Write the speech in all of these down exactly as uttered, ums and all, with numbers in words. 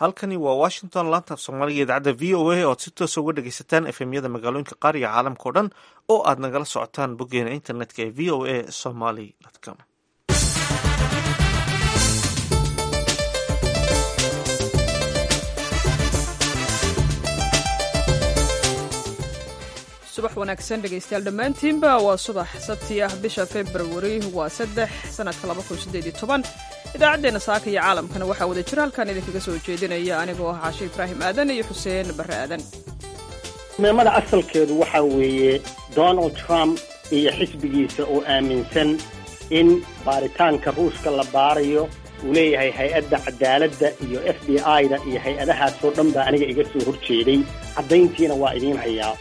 halkani waa washington laanta af soomaaliga idaacadda v o a oad si toosa uga dhegaysataan efemyada magaalooyinka qaar iyo caalamka o dhan oo aad nagala socotaan boggeena internetka ee v o a somaly com subax wanaagsan dhegaystayaal dhammaantiinba waa subax sabti ah bisha februari waa saddex sanadka laba kun sideed iyo toban idaacaddeenna saaka iyo caalamkana waxaa wada jira halkan idinkaga soo jeedinaya anigoo ah caashe ibraahim aadan iyo xuseen barre aadan meemada asalkeedu waxaa weeye donald trump iyo xisbigiisa oo aaminsan in baaritaanka ruushka la baarayo uu leeyahay hay-adda cadaaladda iyo f b i-da iyo hay-adahaasoo dhan baa aniga iga soo horjeeday caddayntiina waa idiin hayaa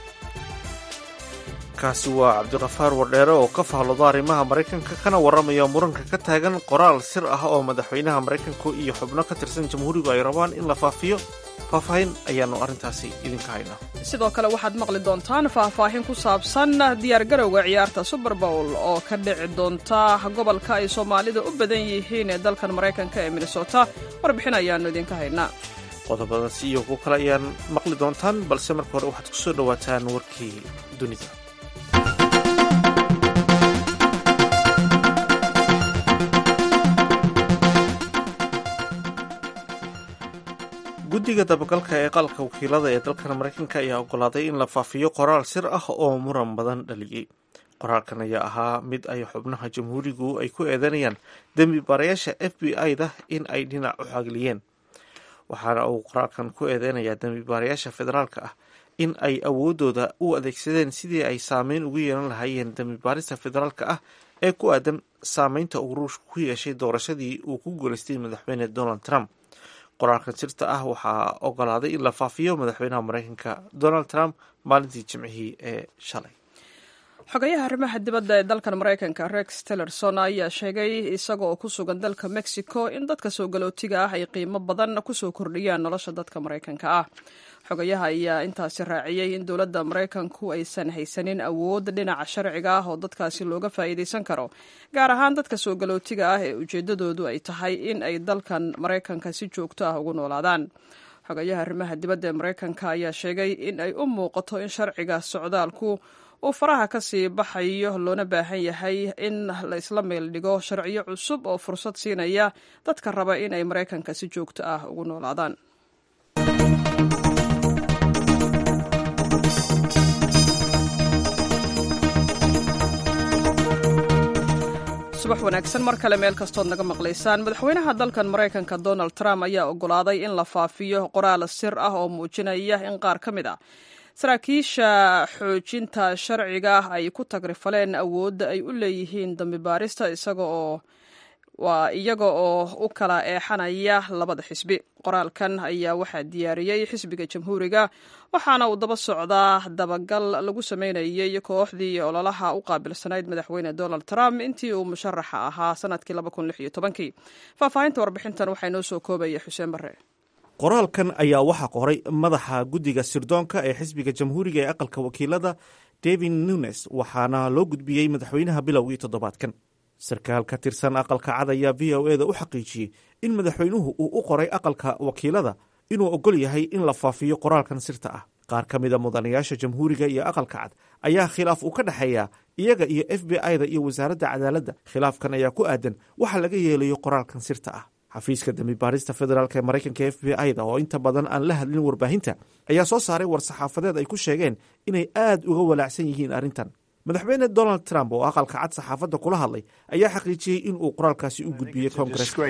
kaasi waa cabdikafaar wardheere oo ka fahlooda arrimaha maraykanka kana warramaya muranka ka taagan qoraal sir ah oo madaxweynaha maraykanku iyo xubno ka tirsan jamhuurigu ay rabaan in la faafiyo faahfaahin ayaannu arrintaasi idinka haynaa sidoo kale waxaad maqli doontaan faahfaahin ku saabsan diyaargarowga ciyaarta super bowl oo ka dhici doonta gobolka ay soomaalida u badan yihiin ee dalkan maraykanka ee minnesota warbixin ayaannu idinka haynaa qodobadaasi iyo kuwo kale ayaan maqli doontaan balse marka hore waxaad ku soo dhowaataan warkii dunida guddiga dabagalka ee qalabka wakiilada ee dalkan maraykanka ayaa oggolaaday in la faafiyo qoraal sir ah oo muran badan dhaliyey qoraalkan ayaa ahaa mid ay xubnaha jamhuurigu ay ku eedanayaan dembi baarayaasha f b i-da in ay dhinac u xagliyeen waxaana uu qoraalkan ku eedeynayaa dembi baarayaasha federaalka ah in ay awoodooda u adeegsadeen sidii ay saameyn ugu yeelan lahaayeen dembi baarista federaalka ah ee ku aadan saameynta uu ruushku ku yeeshay doorashadii uu ku guulaystay madaxweyne donald trump qoraalkan sirta ah waxaa ogolaaday in la faafiyo madaxweynaha maraykanka donald trump maalintii jimcihii ee shalay xogayaha arrimaha dibadda ee dalkan maraykanka rex tillerson ayaa sheegay isaga oo ku sugan dalka mexico in dadka soo galootiga ah ay qiimo badan kusoo kordhiyaan nolosha dadka maraykanka ah xogayaha ayaa intaasi raaciyey in dowladda maraykanku aysan haysanin awood dhinaca sharciga ah oo dadkaasi looga faa'iidaysan karo gaar ahaan dadka soo galootiga ah ee ujeeddadoodu ay tahay in ay dalkan maraykanka si joogto ah ugu noolaadaan xogayaha arrimaha dibadda ee maraykanka ayaa sheegay in ay u muuqato in sharciga socdaalku uu faraha ka sii baxayo loona baahan yahay in la isla meel dhigo sharciyo cusub oo fursad siinaya dadka raba in ay maraykanka si joogto ah ugu noolaadaan subax wanaagsan mar kale meel kastood naga maqlaysaan madaxweynaha dalkan maraykanka donald trump ayaa oggolaaday in la faafiyo qoraal sir ah oo muujinaya in qaar ka mid ah saraakiisha xoojinta sharciga ay ku tagrifaleen awoodda ay u leeyihiin dambi baarista isaga oo waa iyaga oo u kala eexanaya labada xisbi qoraalkan ayaa waxaa diyaariyey xisbiga jamhuuriga waxaana uu daba socdaa dabagal lagu sameynayay kooxdii ololaha u qaabilsanayd madaxweyne donald trump intii uu musharaxa ahaa sanadkii laba kun lix iyo tobankii faahfaahinta warbixintan waxaa inoo soo koobaya xuseen barre qoraalkan ayaa waxaa qoray madaxa guddiga sirdoonka ee xisbiga jamhuuriga ee aqalka wakiilada david nunes waxaana loo gudbiyey madaxweynaha bilowgii toddobaadkan sarkaal ka tirsan aqalka cad ayaa v o eda u xaqiijiyey in madaxweynuhu uu u qoray aqalka wakiilada inuu oggol yahay in la faafiyo qoraalkan sirta ah qaar ka mida mudanayaasha jamhuuriga iyo aqalka cad ayaa khilaaf uu ka dhexeeyaa iyaga iyo f b i-da iyo wasaaradda cadaaladda khilaafkan ayaa ku aadan waxa laga yeelayo qoraalkan sirta ah xafiiska dembi baarista federaalk ee maraykanka f b i-da oo inta badan aan la hadlin warbaahinta ayaa soo saaray war saxaafadeed ay ku sheegeen inay aad uga walaacsan yihiin arrintan madaxweyne donald trump oo aqalka cad saxaafadda kula hadlay ayaa xaqiijiyey in uu qoraalkaasi u gudbiyey koongareska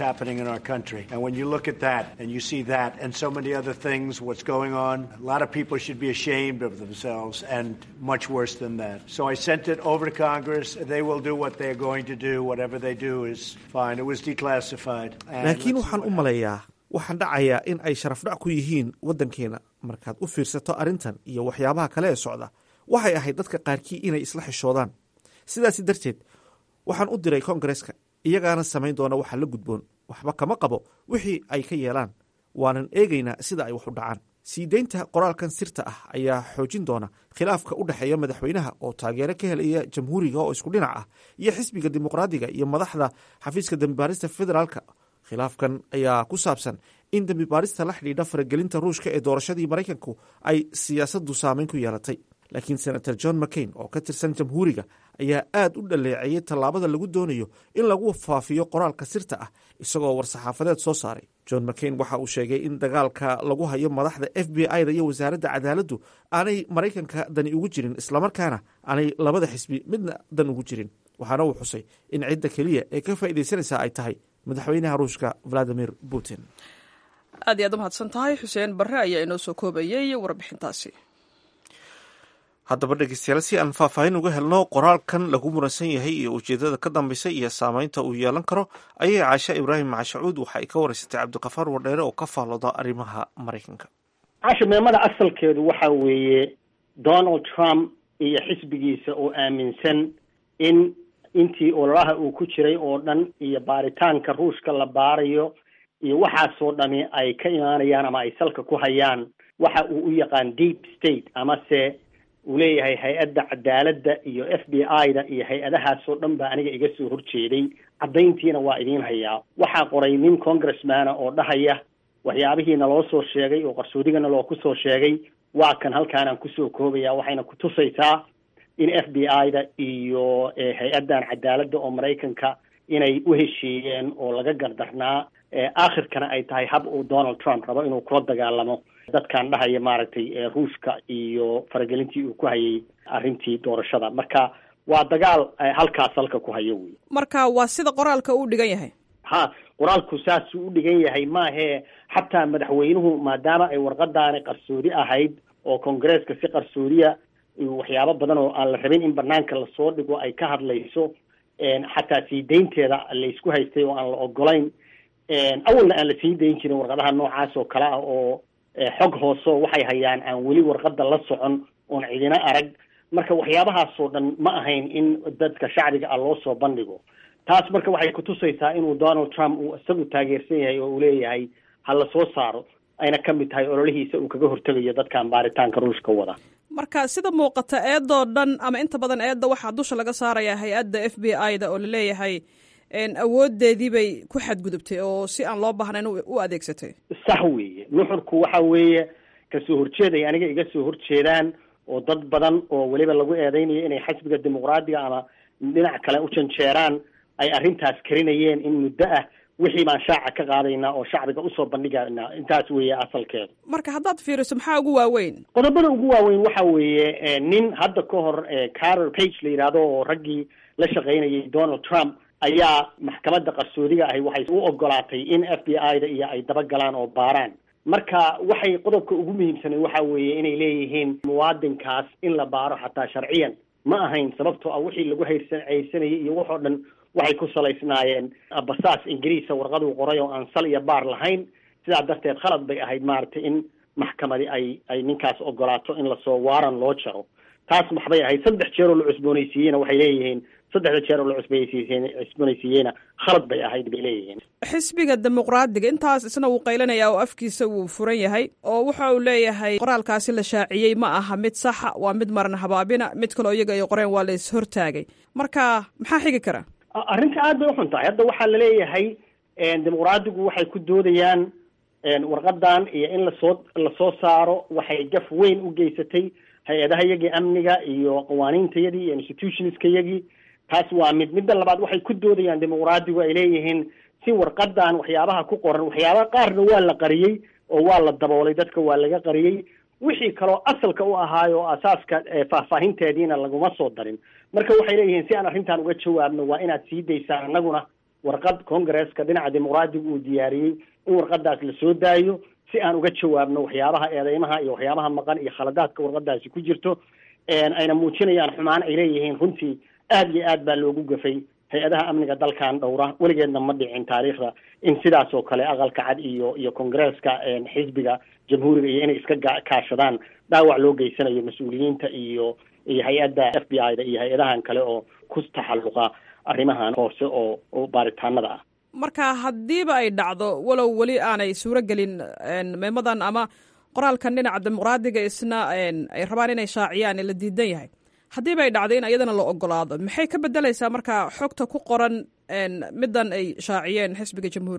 laakiin waxaan u maleeyaa waxaan dhacayaa in ay sharafdhac ku yihiin waddankeena markaad u fiirsato arrintan iyo waxyaabaha kale ee socda waxay ahayd dadka qaarkii inay isla xishoodaan sidaasi darteed waxaan u diray koongareska iyagaana samayn doona waxa la gudboon waxba kama qabo wixii ay ka yeelaan waanan eegaynaa sida ay wax u dhacaan sii deynta qoraalkan sirta ah ayaa xoojin doona khilaafka u dhexeeya madaxweynaha oo taageero ka helaya jamhuuriga oo isku dhinac ah iyo xisbiga dimuqraadiga iyo madaxda xafiiska dambibaarista federaalka khilaafkan ayaa ku saabsan in dembi baarista la xidhiidha faragelinta ruushka ee doorashadii maraykanku ay siyaasaddu saameyn ku yeelatay. laakiin senator john mccain oo ka tirsan jamhuuriga ayaa aad u dhaleeceeyey tallaabada lagu doonayo in lagu faafiyo qoraalka sirta ah isagoo war-saxaafadeed soo saaray. john mccain waxa uu sheegay in dagaalka lagu hayo madaxda f b i da iyo wasaaradda cadaaladdu aanay maraykanka dani ugu jirin, islamarkaana aanay labada xisbi midna dan ugu jirin. waxaana uu xusay in cidda keliya ee ka faa'iidaysanaysaa ay tahay madaxweynaha ruushka valadimir putin. aad iyo aad u mahadsan tahay xuseen barre ayaa inoo soo koobayey warbixintaasi. haddaba dhegeystayaal, si aan faahfaahin uga helno qoraalkan lagu muransan yahay iyo ujeedada ka dambaysa iyo saameynta uu yeelan karo, ayay caasha ibraahim macashacuud waxa ay ka wareysatay cabdiqafaar wardheere oo ka faallooda arrimaha maraykanka. caasha meemada asalkeedu waxa weeye donald trump iyo xisbigiisa oo aaminsan in intii ololaha uu ku jiray oo dhan iyo baaritaanka ruushka la baarayo iyo waxaasoo dhami ay ka imaanayaan ama ay salka ku hayaan waxa uu u yaqaan deep state, amase uu leeyahay hay-adda cadaaladda iyo f b i da iyo hay-adahaasoo dhan baa aniga iga soo horjeeday, caddayntiina waa idiin hayaa. waxaa qoray nin congressmana oo dhahaya waxyaabihiina loo soo sheegay oo qarsoodigana loo ku soo sheegay waa kan halkaanaan kusoo koobaya. waxayna ku tusaysaa in f b i da iyo hay-addan cadaaladda oo maraykanka inay u heshiiyeen oo laga gardarnaa, aakhirkana ay tahay hab uu donald trump rabo inuu kula dagaalamo dadkan dhahaya maaragtay ruushka iyo faragelintii uu ku hayay arrintii doorashada. marka waa dagaal halkaas halka ku hayo wey. marka waa sida qoraalka uu dhigan yahay. ha qoraalku saasuu u dhigan yahay maahee xataa madaxweynuhu maadaama ay warqadaani qarsoodi ahayd oo kongareeska si qarsoodiya waxyaabo badan oo aan la rabin in banaanka lasoo dhigo ay ka hadlayso, xataa sii daynteeda laysku haystay oo aan la ogolayn. awalna aan la sii dayn jirin warqadaha noocaas oo kale ah oo xog hooseo waxay hayaan aan weli warqada la socon oon cidina arag. marka waxyaabahaasoo dhan ma ahayn in dadka shacbiga ah loo soo bandhigo. taas marka waxay kutusaysaa inuu donald trump uu isagu taageersan yahay oo uu leeyahay ha la soo saaro, ayna ka mid tahay ololihiisa uu kaga hortegayo dadkan baaritaanka ruushka wada. marka sida muuqata eedoo dhan ama inta badan eedda waxaa dusha laga saarayaa hay-adda f b i da oo laleeyahay awoodeedii bay ku xadgudubtay oo si aan loo baahnayn u adeegsatay. sax weeye. nuxurku waxa weeye kasoo horjeeday aniga iga soo horjeedaan oo dad badan oo weliba lagu eedeynayo inay xisbiga dimuqraadiga ama dhinac kale u janjeeraan ay arrintaas karinayeen in muddo ah. wixii baan shaaca ka qaadaynaa oo shacbiga usoo bandhigaynaa. intaas weeye asalkeedu. marka haddaad fiiriso maxaa ugu waaweyn? qodobada ugu waaweyn waxa weeye nin hadda ka hor carol page la yidhaahdo oo raggii la shaqaynayay donald trump ayaa maxkamadda qarsoodiga ahi waxay u ogolaatay in f b i da iyo ay dabagalaan oo baaraan. marka waxay qodobka ugu muhiimsanay waxa weeye inay leeyihiin muwaadinkaas in la baaro xataa sharciyan ma ahayn, sababtoo ah wixii lagu haysan haysanayay iyo waxoo dhan waxay ku salaysnaayeen basaas ingiriisa warqaduu qoray oo aan sal iyo baar lahayn. sidaa darteed khalad bay ahayd maaragtay in maxkamadi ay ay ninkaas ogolaato in lasoo waaran loo jaro. taas maxbay ahayd. saddex jeer oo la cusboonaysiiyeyna waxay leeyihiin saddexda jeer oo la cusboonaysiiyeyna cusboonaysiiyeyna khalad bay ahayd bay leeyihiin. xisbiga dimuqraadiga intaas isna wuu qaylanayaa oo afkiisa wuu furan yahay oo waxa uu leeyahay qoraalkaasi la shaaciyey ma aha mid saxa, waa mid marna habaabina, mid kaloo iyaga ay qoreen waa la is hortaagay. marka maxaa xigi kara? arrinta aad bay uxun tahay. hadda waxaa laleeyahay dimuqraadigu waxay ku doodayaan warqadan iyo in lasoo lasoo saaro waxay gaf weyn u geysatay hay-adaha yagii amniga iyo qawaaniintayadii iyo institutionskayagii. taas waa mid. midda labaad waxay ku doodayaan dimuqraadigu ay leeyihiin si warqadan waxyaabaha ku qoran waxyaaba qaarna waa la qariyey oo waa la daboolay, dadka waa laga qariyey. wixii kaloo asalka u ahaayo oo asaaska faahfaahinteediina laguma soo darin. marka waxay leeyihiin si aan arrintan uga jawaabno waa inaad sii daysaan annaguna warqad congaresska dhinaca dimuqraadiga uu diyaariyey in warqadaas la soo daayo si aan uga jawaabno waxyaabaha eedeymaha iyo waxyaabaha maqan iyo khaladaadka warqadaasi ku jirto. ayna muujinayaan xumaan ay leeyihiin runtii aad iyo aad baa loogu gafay hay-adaha amniga dalkan dhowra. weligeedna ma dhicin taariikhda in sidaas oo kale aqalka cad iyo iyo congaresska xisbiga jamhuuriga iyo inay iska kaashadaan dhaawac loo geysanayo mas-uuliyiinta iyo iyo hay-adda f b i da iyo hay-adahan kale oo ku taxalluqa arrimahan hoose oo oo baaritaanada ah. marka haddiiba ay dhacdo walow weli aanay suuro gelin meemadan ama qoraalkan dhinaca dimuqraadiga isna ay rabaan inay shaaciyaan ee la diidan yahay, haddiiba ay dhacdo in iyadana la ogolaado maxay ka bedelaysaa marka xogta ku qoran middan ay shaaciyeen xisbiga jamhuuriga?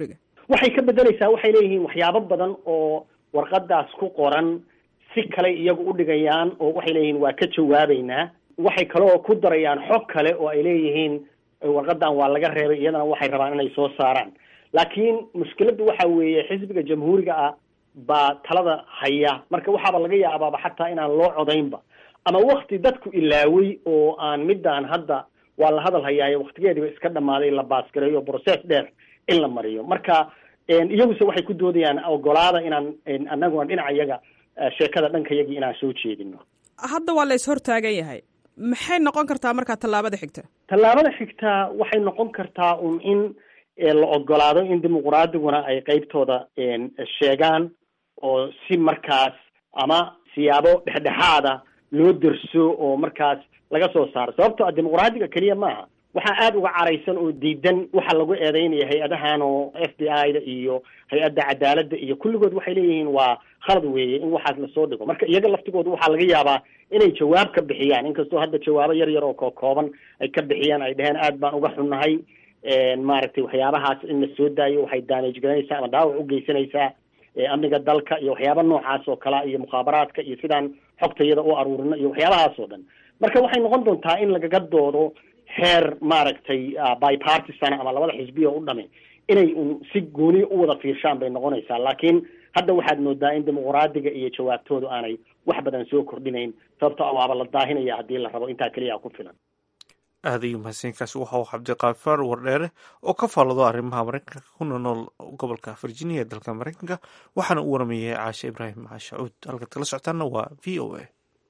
waxay ka bedelaysaa waxay leeyihiin waxyaabo badan oo warqadaas ku qoran si kale iyagu u dhigayaan oo waxay leeyihiin waa ka jawaabeynaa. waxay kaloo ku darayaan xog kale oo ay leeyihiin warqadan waa laga reebay, iyadana waxay rabaan inay soo saaraan. laakiin mushkiladdu waxa weeye xisbiga jamhuuriga ah baa talada haya, marka waxaaba laga yaabaaba xataa inaan loo codaynba, ama wakti dadku ilaaway oo aan midaan hadda waa la hadal hayaayo waktigeediba iska dhamaaday la baasgareeyo process dheer in la mariyo. marka iyaguse waxay ku doodayaan ogolaada inaan anaguna dhinaca iyaga sheekada dhanka iyagii inaan soo jeedino. hadda waa la is hortaagan yahay, maxay noqon kartaa markaa tallaabada xigta? tallaabada xigta waxay noqon kartaa un in la ogolaado in dimuqraadiguna ay qeybtooda sheegaan oo si markaas ama siyaabo dhexdhexaada loo derso oo markaas laga soo saaro. sababtoo ah dimuqraadiga keliya maaha, waxaa aada uga caraysan oo diidan waxa lagu eedeynaya hay-adahan oo f b i da iyo hay-adda cadaaladda iyo kulligood waxay leeyihiin waa khalad weeye in waxaas lasoo dhigo. marka iyaga laftigooda waxaa laga yaabaa inay jawaab ka bixiyaan, inkastoo hadda jawaabo yar yar oo kookooban ay ka bixiyaan, ay dheheen aad baan uga xunnahay maaragtay waxyaabahaas in la soo daayo waxay damage garanaysaa ama dhaawac u geysanaysaa amniga dalka iyo waxyaaba noocaas oo kala iyo mukhaabaraadka iyo sidaan xogtayada u aruurino iyo waxyaabahaas oo dhan. marka waxay noqon doontaa in lagaga doodo heer maaragtay bipartisan ama labada xisbiya u dhame inay un si gooni u wada fiirshaan bay noqonaysaa. laakiin hadda waxaad moodaa in dimuqraadiga iyo jawaabtoodu aanay wax badan soo kordhinayn, sababto a waaba la daahinaya haddii la rabo intaa keliya ku filan. aada iyo mahadsankaasi waxa uu cabdiqaafaar wardheere oo ka faallado arrimaha maraykanka kuna nool gobolka virginia ee dalka maraykanka, waxaana uu waramayay caashe ibraahim caashacuud. halkaad kala socotaana waa v o a.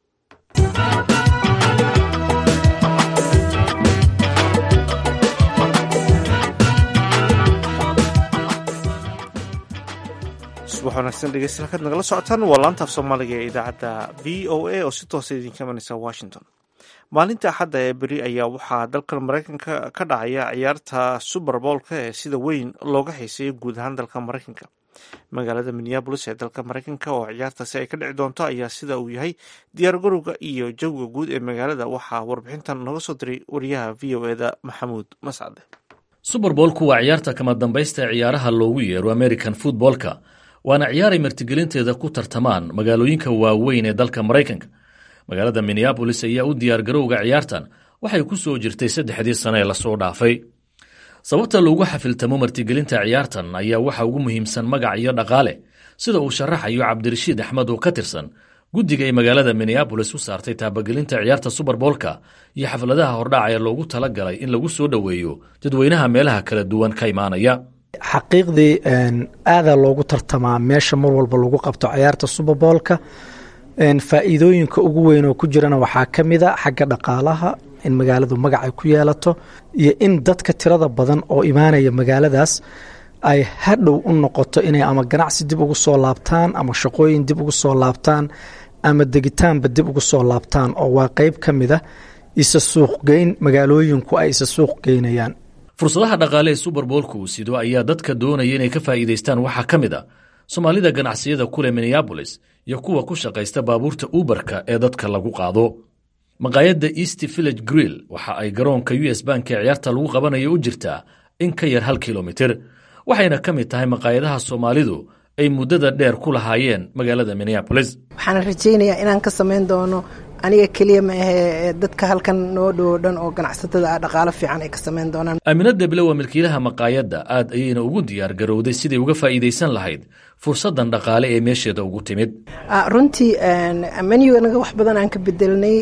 subax wanaagsan dhegeystayaal, halkaad nagala socotaan waa laanta af soomaaliga ee idaacadda v o a oo si toosa idinka imanaysa washington. maalinta axadda ee beri ayaa waxaa dalkan maraykanka ka dhacaya ciyaarta suberboolka ee sida weyn looga xiiseeyo guud ahaan dalka maraykanka. magaalada minneabolis ee dalka maraykanka oo ciyaartaasi ay ka dhici doonto ayaa sida uu yahay diyaargarowga iyo jawiga guud ee magaalada waxaa warbixintan nooga soo diray wariyaha v o eda maxamuud mascade. suberboolku waa ciyaarta kama dambaysta ciyaaraha loogu yeero american footboolka, waana ciyaaray martigelinteeda ku tartamaan magaalooyinka waaweyn ee dalka maraykanka. magaalada minneabolis ayaa u diyaargarowga ciyaartan waxay ku soo jirtay saddexdii sano ee lasoo dhaafay. sababta loogu xafiltamo martigelinta ciyaartan ayaa waxa ugu muhiimsan magac iyo dhaqaale, sida uu sharaxayo cabdirashiid axmed oo ka tirsan guddiga ay magaalada minneabolis u saartay taabagelinta ciyaarta suberboolka iyo xafladaha hordhaca ee loogu talagalay in lagu soo dhoweeyo dadweynaha meelaha kala duwan ka imaanaya. xaqiiqdii aadaa loogu tartamaa meesha mar walba lagu qabto ciyaarta suberboolka. faa'iidooyinka ugu weyn oo ku jirana waxaa ka mid a xagga dhaqaalaha, in magaaladu magacay ku yeelato, iyo in dadka tirada badan oo imaanaya magaaladaas ay hadhow u noqoto inay ama ganacsi dib ugu soo laabtaan ama shaqooyin dib ugu soo laabtaan ama degitaanba dib ugu soo laabtaan, oo waa qeyb ka mid a isa suuqgeyn magaalooyinku ay isa suuq geynayaan. fursadaha dhaqaale ee suberboolku uu sido ayaa dadka doonaya inay ka faa'iidaystaan waxaa ka mid a soomaalida ganacsiyada kule minneabolis iyo kuwa ku shaqaysta baabuurta uberka ee dadka lagu qaado. maqaayadda east village grill waxa ay garoonka u s bank ee ciyaarta lagu qabanayo u jirtaa in ka yar hal kilomitir, waxayna ka mid tahay maqaayadaha soomaalidu ay muddada dheer ku lahaayeen magaalada minneabolis. waxaan rajaynayaa inaan ka samayn doono aniga keliya ma ahee dadka halkan noo dhowo dhan oo ganacsatada ah dhaqaalo fiican ay ka samayn doonaan. aamina deble waa milkiilaha maqaayadda, aad ayayna ugu diyaar garowday siday uga faa'iidaysan lahayd fursaddan dhaqaale ee meesheeda ugu timid. runtii menuganaga wax badan aan ka bedelnay,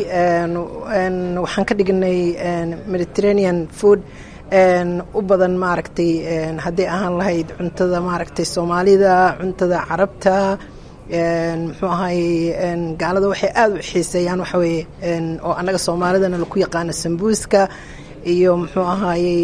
waxaan ka dhignay mediterranean food u badan maaragtay hadday ahaan lahayd cuntada maaragtay soomaalida, cuntada carabta, muxuu ahaye gaalada waxay aada u xiiseeyaan waxa weeye oo annaga soomaalidana laku yaqaano sambuuska iyo muxuu ahaayey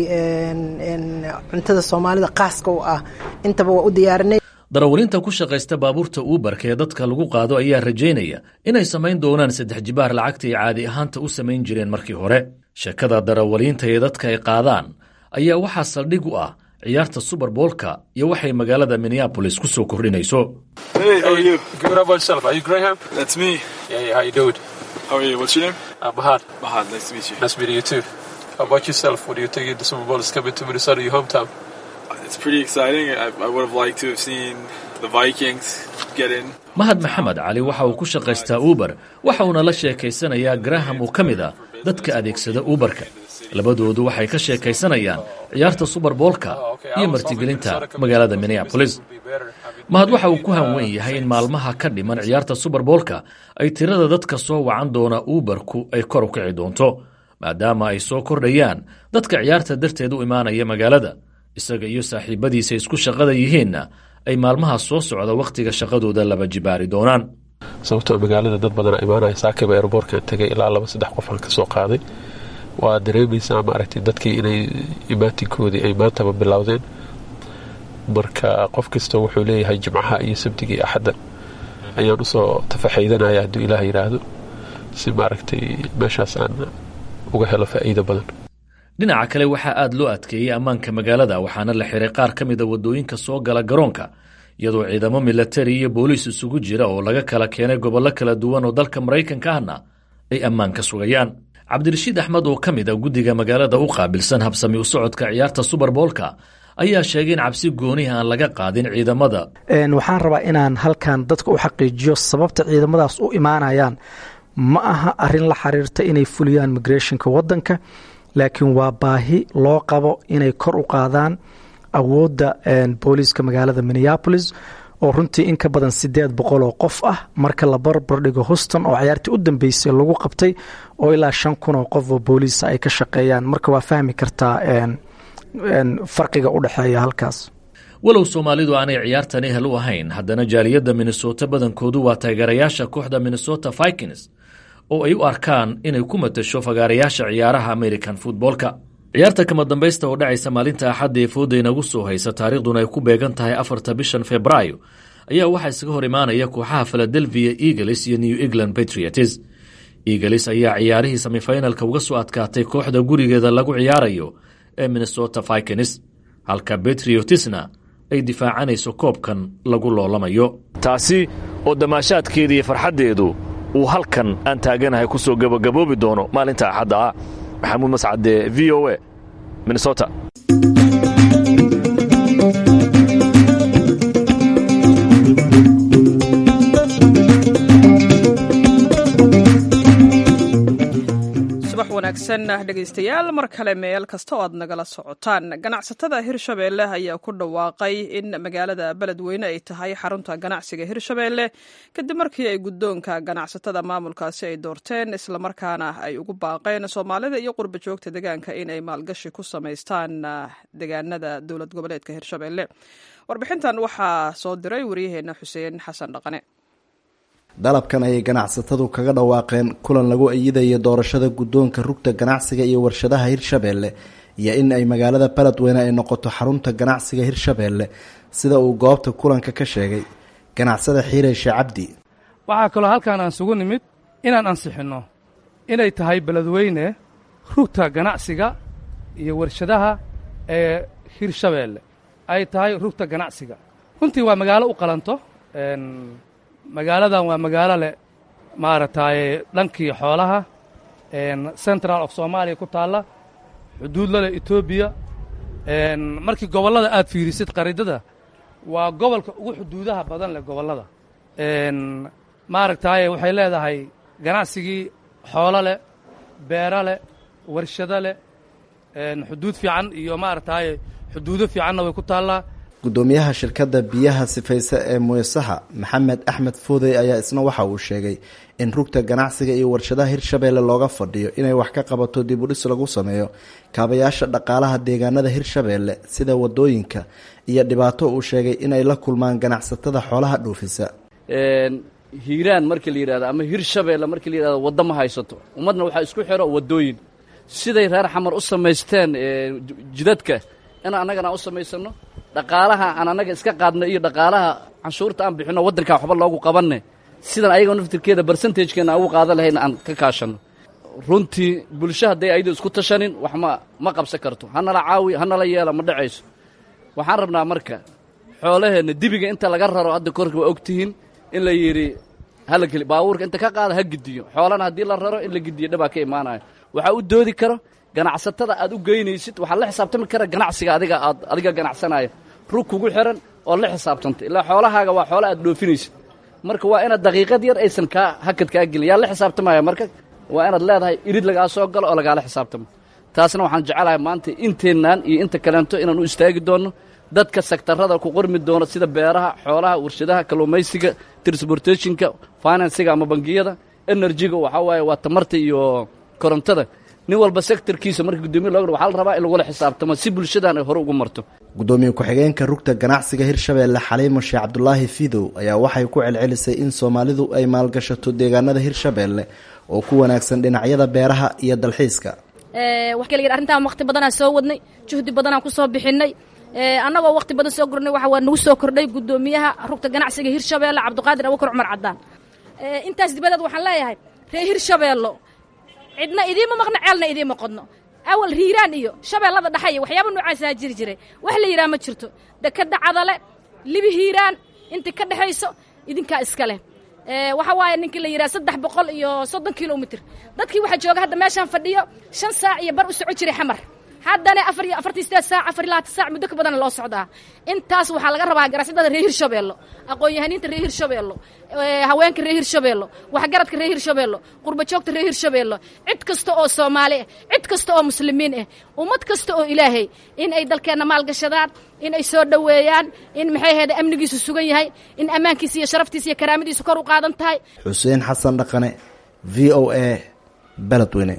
cuntada soomaalida qaaska u ah intaba waa u diyaarinay. darawalinta ku shaqaysta baabuurta uberka ee dadka lagu qaado ayaa rajaynaya inay samayn doonaan saddex jibaar lacagta ay caadi ahaanta u samayn jireen markii hore. sheekada darawaliinta ee dadka ay qaadaan ayaa waxaa saldhig u ah ciyaarta suberboolka iyo waxay magaalada minneabolis ku soo kordhinayso. Hey, how are you? Good, how about yourself? Are you Graham? That's me. Yeah, yeah, how you doing? How are you? What's your name? Uh, Bahad. Bahad, nice to meet you. Nice meeting you too. How about yourself? What do you think the Super Bowl is coming to Minnesota, your hometown? it's pretty exciting. I, I would have liked to have seen the Vikings get in. mahad maxamed cali waxa uu ku shaqaystaa uber waxa uuna la sheekaysanayaa graham oo ka mid ah dadka adeegsada uberka labadoodu waxay ka sheekaysanayaan ciyaarta super boolka iyo martigelinta magaalada minneapolis mahad waxa uu ku hanweyn yahay in maalmaha ka dhiman ciyaarta super boolka ay tirada dadka soo wacan doona uberku ay kor u kici doonto maadaama ay soo kordhayaan dadka ciyaarta darteed u imaanaya magaalada isaga iyo saaxiibadiisa isku shaqada yihiinna ay maalmaha soo socda wakhtiga shaqadooda laba jibaari doonaan sababtoo magaalada dad badan imaanaya saakiba airportka tagay ilaa laba saddex qof aan ka soo qaaday waa dareemaysaa maaragtay dadkii inay imaatinkoodii ay maantaba bilowdeen marka qof kasta wuxuu leeyahay jimcaha iyo sabtiga iyo axadda ayaan usoo tafaxaydanaya hadduu ilaah yidhaahdo si maaragtay meeshaas aan uga helo faa'iido badan dhinaca kale waxaa aad loo adkeeyey ammaanka magaalada waxaana la xiray qaar ka mida waddooyinka soo gala garoonka iyadoo ciidamo milatari iyo booliis isugu jira oo laga kala keenay gobollo kala duwan oo dalka maraykanka ahna ay ammaan ka sugayaan cabdirashiid axmed oo ka mid a guddiga magaalada u qaabilsan habsami u socodka ciyaarta super boolka ayaa sheegay in cabsi gooniha aan laga qaadin ciidamada waxaan rabaa inaan halkan dadka u xaqiijiyo sababta ciidamadaas u imaanayaan ma aha arrin la xiriirta inay fuliyaan migrationka waddanka laakiin waa baahi loo qabo inay kor u qaadaan awoodda booliiska magaalada minneapolis oo runtii in ka badan siddeed boqol oo qof ah marka la barbar dhigo houston oo ciyaartii u dambeysay lagu qabtay oo ilaa shan kun oo qof oo booliisa ay ka shaqeeyaan marka waa fahmi kartaa farqiga u dhexeeya halkaas walow soomaalidu aanay ciyaartan ehel u ahayn haddana jaaliyadda minnesota badankoodu waa taageerayaasha kooxda minnesota vikings oo ay u arkaan inay ku matasho fagaarayaasha ciyaaraha american footboolka ciyaarta kama dambaysta oo dhacaysa maalinta axadda ee fooda inagu soo haysa taariikhduna ay ku beegan tahay afarta bishan febraayo ayaa waxaa isaga hor imaanaya kooxaha philadelphia eagles iyo new england patriots eagles ayaa ciyaarihii semifinalka uga soo adkaatay kooxda gurigeeda lagu ciyaarayo ee minnesota vikings halka patriotsna ay difaacanayso koobkan lagu loolamayo taasi oo damaashaadkeeda iyo farxaddeedu uu halkan aan taaganahay ku soo gabagaboobi doono maalinta axadda ah maxamuud mascade v o a minnesota wanaagsan dhegaystayaal mar kale meel kasta oo aad nagala socotaan ganacsatada hirshabeelle ayaa ku dhawaaqay in magaalada beledweyne ay tahay xarunta ganacsiga hirshabeelle kadib markii ay guddoonka ganacsatada maamulkaasi ay doorteen islamarkaana ay ugu baaqeen soomaalida iyo qurba joogta deegaanka in ay maalgashi ku samaystaan deegaanada dowlad goboleedka hirshabeelle warbixintan waxaa soo diray waryaheena xuseen xasan dhaqane dalabkan ayay ganacsatadu kaga dhawaaqeen kulan lagu ayidayo doorashada guddoonka rugta ganacsiga iyo warshadaha hirshabeelle iyo in ay magaalada beledweyne ay noqoto xarunta ganacsiga hirshabeelle sida uu goobta kulanka ka sheegay ganacsada xiireyshe cabdi waxaa kaloo halkaan aan sugu nimid inaan ansixinno inay tahay beledweyne rugta ganacsiga iyo warshadaha ee hirshabeelle ay tahay rugta ganacsiga runtii waa magaalo u qalanto magaaladan waa magaalo leh maaragtaaye dhankii xoolaha central of soomaaliya ku taalla xuduudla leh etoobiya markii gobollada aad fiirisid qaridada waa gobolka ugu xuduudaha badan leh gobollada maaragtaaye waxay leedahay ganacsigii xoolo leh beero leh warshado leh xuduud fiican iyo maaragtaaye xuduudo fiicanna way ku taallaa guddoomiyaha shirkadda biyaha sifaysa ee muyasaha maxamed axmed foodey ayaa isna waxa uu sheegay in rugta ganacsiga iyo warshadaha hirshabeelle looga fadhiyo inay wax ka qabato dib u dhis lagu sameeyo kaabayaasha dhaqaalaha deegaanada hirshabeelle sida wadooyinka iyo dhibaato uu sheegay inay la kulmaan ganacsatada xoolaha dhuufisa hiiraan markii la yidhahdo ama hirshabeelle markii la yidhahdo waddo ma haysato ummadna waxaa isku xiro wadooyin siday reer xamar u samaysteen jidadka in annagana u samaysano dhaqaalaha aan annaga iska qaadno iyo dhaqaalaha canshuurta aan bixinno waddankaa waxba loogu qabanne sidan ayaga naftirkeeda barsentajkeena aan ugu qaadan lahayna aan ka kaashanno runtii bulsho hadday ayadu isku tashanin wax ma ma qabsan karto hanala caawi hanala yeela ma dhacayso waxaan rabnaa marka xoolaheenna dibiga inta laga raro hadda korka waa og tihiin in la yidhi hala geli baabuurka inta ka qaada ha gidiyo xoolana haddii la raro in la gidiyo dhibaa ka imaanayo waxaa u doodi karo ganacsatada aad u geynaysid waxaad la xisaabtami kara ganacsiga adiga aad adiga ganacsanaya rug kugu xiran oo la xisaabtanta ilaa xoolahaaga waa xoolo aad dhoofinaysid marka waa inaad daqiiqad yar aysan kaa hakad kaa gelin yaa la xisaabtamaya marka waa inaad leedahay irid lagaa soo galo oo lagaala xisaabtamo taasna waxaan jecelahay maanta inteennaan iyo inta kaleento inaan u istaagi doonno dadka sektarada ku qormi doona sida beeraha xoolaha warshadaha kalluumaysiga transportationka finansiga ama bangiyada enerjiga waxaa waaye waa tamarta iyo korontada nin walba sektarkiisa marka guddoomiye looga waxaa la rabaa in lagula xisaabtamo si bulshadan ay hore ugu marto gudoomiye ku-xigeenka rugta ganacsiga hirshabeelle xaliimo sheekh cabdulaahi fidow ayaa waxay ku celcelisay in soomaalidu ay maalgashato deegaanada hirshabeelle oo ku wanaagsan dhinacyada beeraha iyo dalxiiska wax kale yar arrintan waqti badanaa soo wadnay juhdi badanaa ku soo bixinay annagoo waqti badan soo gurnay waxa waa nagu soo kordhay guddoomiyaha rugta ganacsiga hirshabeelle cabdiqaadir abubakar cumar cadaan intaas dibadeed waxaan leeyahay reer hirshabeello cidna idiima maqno ceelna idiima qodno awal hiiraan iyo shabeellada dhexe iyo waxyaaba noocaasaa jiri jiray wax la yidhaha ma jirto dekadda cadale libi hiiraan intii ka dhexayso idinkaa iska leh waxa waaye ninkii la yidhaha saddex boqol iyo soddon kilomitr dadkii waxaa jooga hadda meeshaan fadhiyo shan saac iyo bar u soco jiray xamar haddana afar iyo afartii sideed saac afar iyo labaatan saac muddo ka badan loo socdaa intaas waxaa laga rabaa ganacsatada reer hirshabeello aqoon-yahaniinta reer hirshabeello haweenka reer hirshabeello waxgaradka reer hirshabeello qurbajoogta reer hirshabeello cid kasta oo soomaali ah cid kasta oo muslimiin ah ummad kasta oo ilaahay in ay dalkeenna maalgashadaan in ay soo dhoweeyaan in maxay ahayd amnigiisu sugan yahay in ammaankiisa iyo sharaftiisa iyo karaamadiisu kor u qaadan tahay xuseen xasan dhaqane v o a beledweyne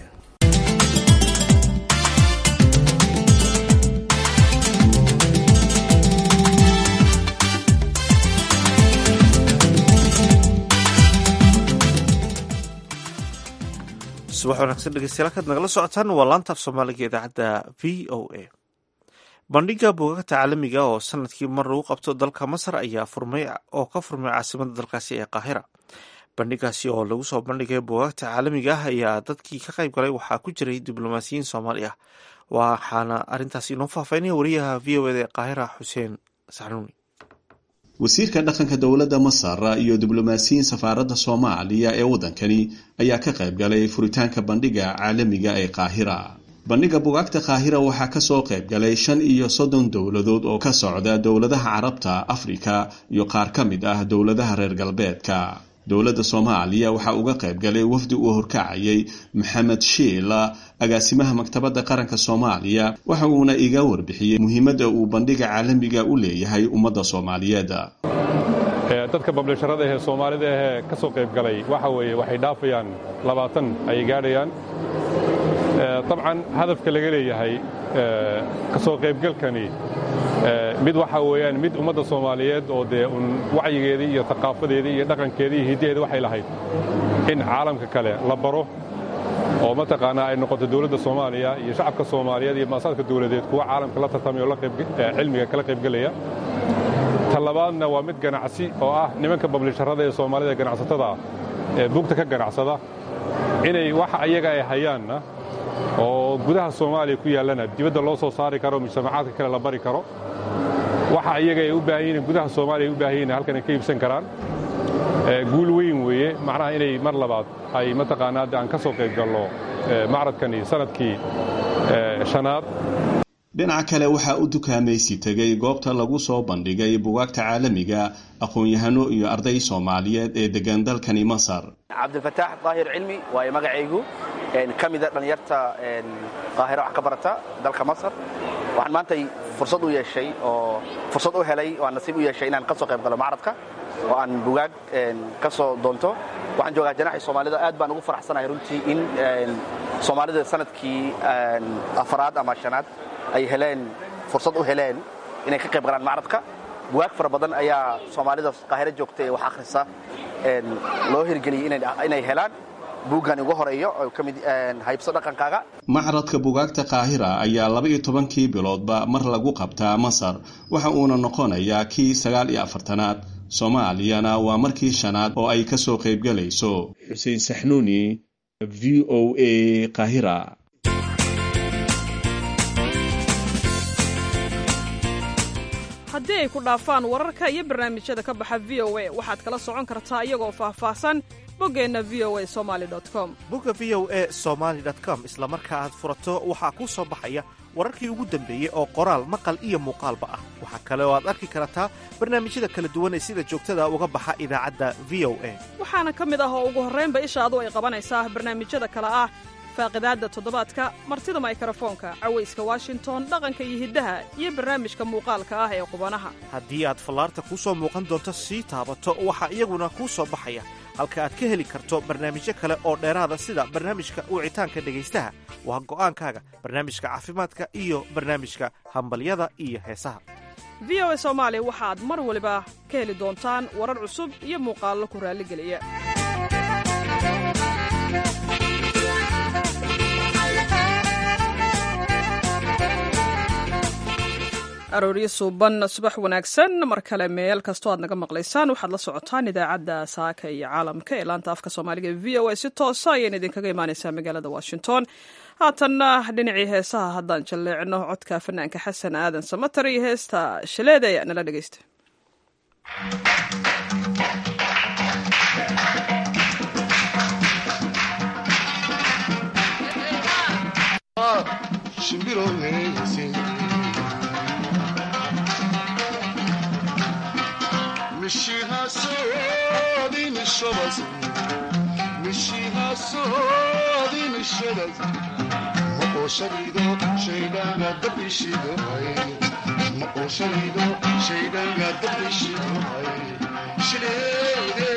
subax wanaagsan dhegeystayaal kaad nagala socotaan waa laanta af soomaaliga idaacadda v o a bandhiga buugaagta caalamiga oo sanadkii mar lagu qabto dalka masar ayaa furmay oo ka furmay caasimada dalkaasi ee qaahira bandhigaasi oo lagu soo bandhigay buugaagta caalamiga ah ayaa dadkii ka qayb galay waxaa ku jiray diblomaasiyiin soomaali ah waxaana arrintaasi inoo faahfaahinaya wariyaha v o eda ee qaahira xuseen saxnuuni wasiirka dhaqanka dowladda masar iyo diblomaasiyiin safaaradda soomaaliya ee waddankani ayaa ka qayb galay furitaanka bandhiga caalamiga ee qaahira bandhiga bugaagta qaahira waxaa ka soo qayb galay shan iyo soddon dowladood oo ka socda dowladaha carabta afrika iyo qaar ka mid ah dowladaha reer galbeedka dowladda soomaaliya waxaa uga qayb galay wafdi uu horkacayay maxamed shiila agaasimaha maktabadda qaranka soomaaliya waxa uuna iga warbixiyey muhiimadda uu bandhiga caalamiga u leeyahay ummadda soomaaliyeed dadka bablisharada ee soomaalida ee ka soo qayb galay waxa weeye waxay dhaafayaan labaatan ayay gaadhayaan dabcan hadafka laga leeyahay ka soo qaybgalkani mid waxa weeyaan mid ummadda soomaaliyeed oo dee un wacyigeedii iyo thaqaafadeedii iyo dhaqankeedii iyo hiddaheeda waxay lahayd in caalamka kale la baro oo mataqaanaa ay noqoto dowladda soomaaliya iyo shacabka soomaaliyeed iyo maasaadka dowladeed kuwa caalamka la tartamaya oo cilmiga kala qaybgelaya ta labaadna waa mid ganacsi oo ah nimanka bablisharada ee soomaalida ganacsatada ee buugta ka ganacsada inay waxa ayaga ay hayaanna oo gudaha soomaaliya ku yaallana dibadda loo soo saari karo mujtamacaadka kale la bari karo waxa iyaga ay u baahan yihiin gudaha soomaaliya ay u baahan yihiin halkan ay ka iibsan karaan guul weyn weeye macnaha inay mar labaad ay mataqaanaa hadda aan ka soo qayb galno macradkani sanadkii shanaad dhinaca kale waxaa u dukaamaysi tegay goobta lagu soo bandhigay bugaagta caalamiga aqoon-yahano iyo arday soomaaliyeed ee degan dalkani masar cabdilfataax daahir cilmi waayo magacaygu ka mida dhallinyarta qaahira wax ka barata dalka masar waxaan maantay fursad u yeeshay oo fursad u helay oo aan nasiib u yeeshay inaan ka soo qayb galo macradka oo aan bugaag ka soo doonto waxaan joogaa janaxii soomaalida aad baan ugu faraxsanahay runtii in soomaalida sanadkii afaraad ama shanaad ay heleen fursad u heleen inay ka qayb galaan macradka bugaag fara badan ayaa soomaalida qaahiro joogta ee wax akhrisa loo hirgeliyey inay helaan buuggan ugu horeeyo oo ka mid haybso dhaqankaaga macradka bugaagta qaahira ayaa laba iyo tobankii biloodba mar lagu qabtaa masar waxa uuna noqonayaa kii sagaal iyo afartanaad soomaaliyana waa markii shanaad oo ay ka soo qaybgalayso xuseen saxnuuni v o a qaahira haddii ay ku dhaafaan wararka iyo barnaamijyada ka baxa v o a waxaad kala socon kartaa iyagoo faahfaahsan boggeenna v o a somaali com bogga v o a somaali com isla marka aad furato waxaa kuu soo baxaya wararkii ugu dambeeyey oo qoraal maqal iyo muuqaalba ah. waxaa kale oo aad arki kartaa barnaamijyada kala duwan ee sida joogtada uga baxa idaacadda v o a waxaana ka mid ah oo ugu horraynba ishaadu ay qabanaysaa barnaamijyada kale ah faaqidaadda toddobaadka martida mikrofoonka cawayska washington dhaqanka iyo hiddaha iyo barnaamijka muuqaalka ah ee qubanaha haddii aad fallaarta kuu soo muuqan doonto sii taabato waxaa iyaguna kuu soo baxaya halka aad ka heli karto barnaamijyo kale oo dheeraada sida barnaamijka wicitaanka dhegaystaha waa go'aankaaga barnaamijka caafimaadka iyo barnaamijka hambalyada iyo heesaha v o a soomaali waxaad mar waliba ka heli doontaan warar cusub iyo muuqaallo ku raalligeliya arooryo suuban subax wanaagsan mar kale meel kastoo aad naga maqlaysaan waxaad la socotaan idaacadda saaka iyo caalamka ee laanta afka soomaaliga v o a si toosa ayayna idinkaga imaanaysaa magaalada washington haatanna dhinacii heesaha haddaan jalleecno codka fanaanka xasan aadan samatar iyo heesta shaleeday nala dhegaysta Mishiha soodin shabas Mishiha soodin shabas Maqo shalido shaydanga dabishido hay Maqo shalido shaydanga dabishido hay Shilede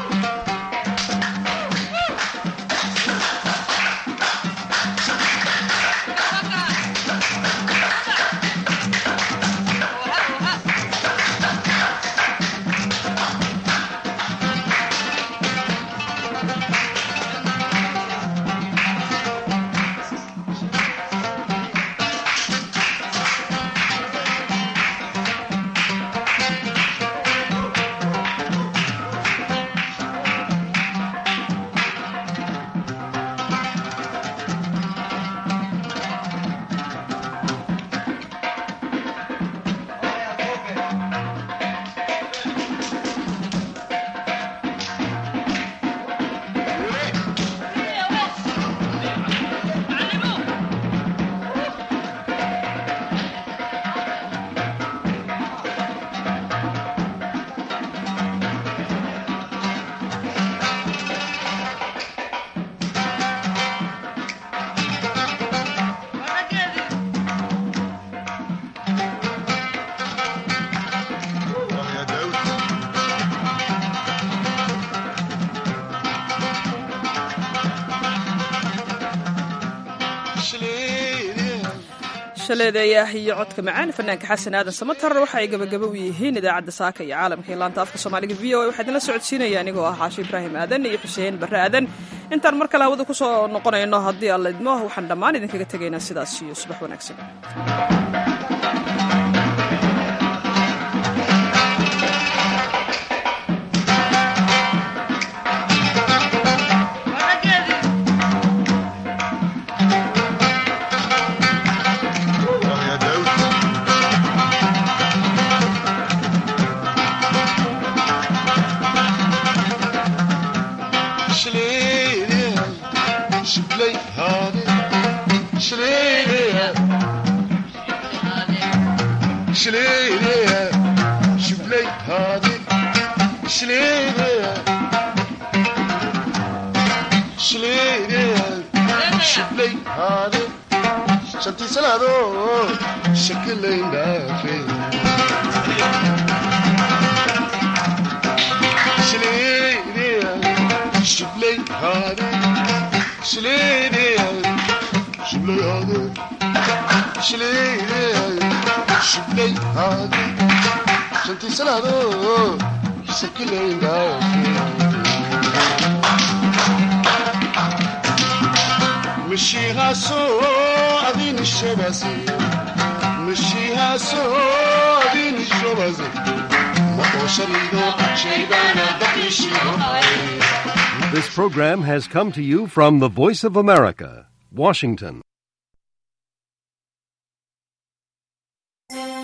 shaleedayaah iyo codka macaan fanaanka xasan aadan samatar waxa ay gabagaba u yihiin idaacadda saaka iyo caalamka ee laanta afka soomaaliga v o a waxaa idinla socodsiinaya anigoo ah caashi ibraahim aadan iyo xuseen barre aadan intaan mar kale hawada ku soo noqonayno haddii alla idmo waxaan dhammaan idinkaga tegaynaa sidaas iyo subax wanaagsan Mishiha so adin shabasi Mishiha so adin shabasi Maqo shalido shaydanga dabishido This program has come to you from the Voice of America, Washington.